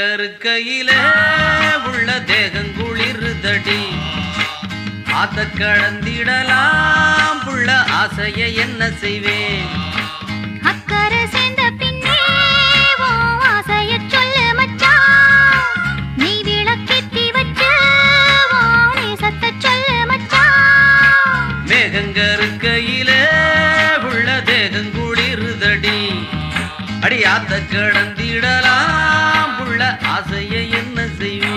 இருக்கையில உள்ள தேகங்குளிருதடி ஆத்த கடந்திடலாம் புள்ள ஆசைய என்ன செய்வேன் அக்கறை சேர்ந்த பின்னே ஆசைய சொல்லு மச்சான் நீ விளக்கேத்தி வச்சு நேசத்தை சொல்லு மச்சான் மேகங்க இருக்கையில உள்ள தேகங்குளிருதடி அடி ஆத்த கடந்திடலாம் புள்ள ஆசைய என்ன செய்வேன்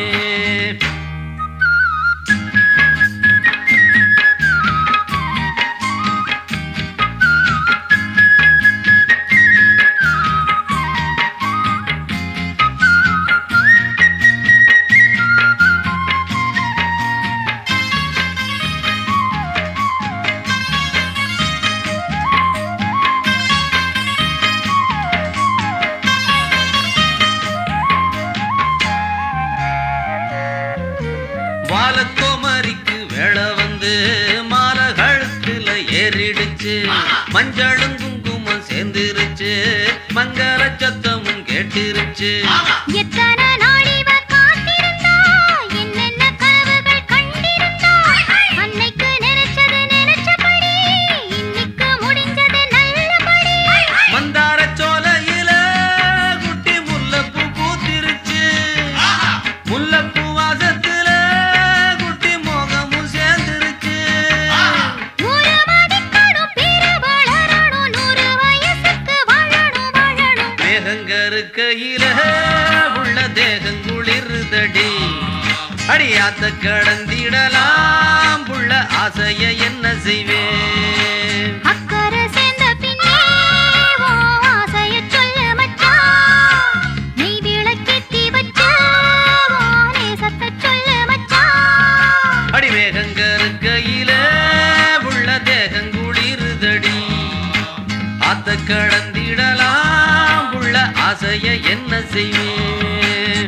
வாலக்கோமரிக்கு வேளை வந்து மாலை கழுத்துல ஏறிடுச்சு மஞ்சளும் குங்குமம் சேர்ந்துருச்சு மங்கள சத்தமும் கேட்டிருச்சு எத்தனை நாள் இவ காத்திருந்தா என்னென்ன கனவுகள் கண்டிருந்தா அன்னைக்கு நினைச்சது நினைச்சபடி இன்னைக்கு முடிஞ்சது நல்லபடி மந்தார சோலையில குட்டி முல்லைப்பூ பூத்திருச்சு முல்லைப்பூ வாசத்துல குட்டி மோகமும் சேர்ந்துருச்சு ஒரு மதிக்கணும் பிற வளரணும் 100 வயசுக்கு வாழணும் வாழணும் மேகங்க இருக்கையில உள்ள தேகங்குளிருதடி அடியாத்த கடந்திடலாம் புள்ள ஆசைய என்ன செய்வேன் அக்கறை சேர்ந்த பின்னே ஆசைய சொல்லு மச்சான் நீ விளக்கேத்தி வச்சு நேசத்தை சொல்லு மச்சான் அடி மேகங்க இருக்கையில உள்ள தேகங்குளிருதடி ஆத்த கடந்திடலாம் புள்ள ஆசைய என்ன செய்வேன்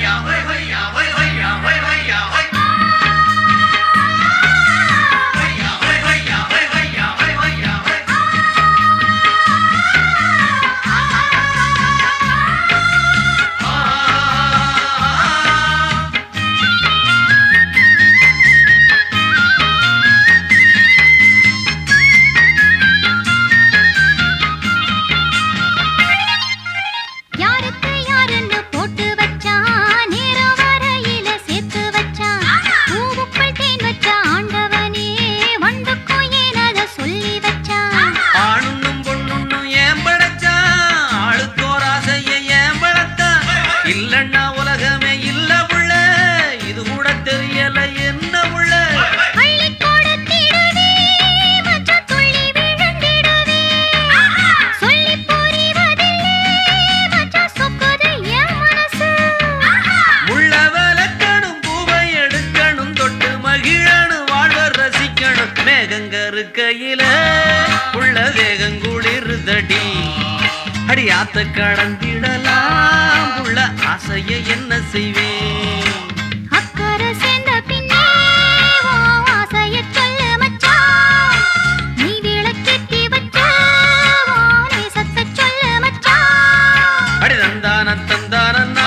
யாருக்கு யாருன்னு போட்டு வச்சான் நேரம் வரையில சேர்த்து வச்சான் பூவுக்குள் தேன் வச்ச ஆண்டவனே வண்டுக்கும் ஏன் அத சொல்லி வச்சான் ஆணுன்னும் பொண்ணுன்னும் ஏன் படைச்சான் ஆளுக்கோர் ஆசைய ஏன் படைத்தான் இல்லன்னா உலகமே இல்ல புள்ள இது கூட தெரியல என்ன புள்ள அள்ளி கொடுத்திடுவே மச்சான் துள்ளி விழுந்திடுவே சொல்லி புரிவதில்லை மச்சான் சொக்குது என் மனசு உள்ள விளக்கணும் பூவை எடுக்கணும் தொட்டு மகிழணும் வாழ்வ ரசிக்கணும் மேகங்க இருக்கையில உள்ள தேகங்குளிருதடி அடியாத்த கடந்திடலாம் உள்ள ஆசைய என்ன செய்வேன் அக்கறை சேர்ந்த பின்னே ஆசைய சொல்லு மச்சான் நீ விளக்கேத்தி வச்சு நேசத்தை சொல்லு மச்சான் அடி தந்தான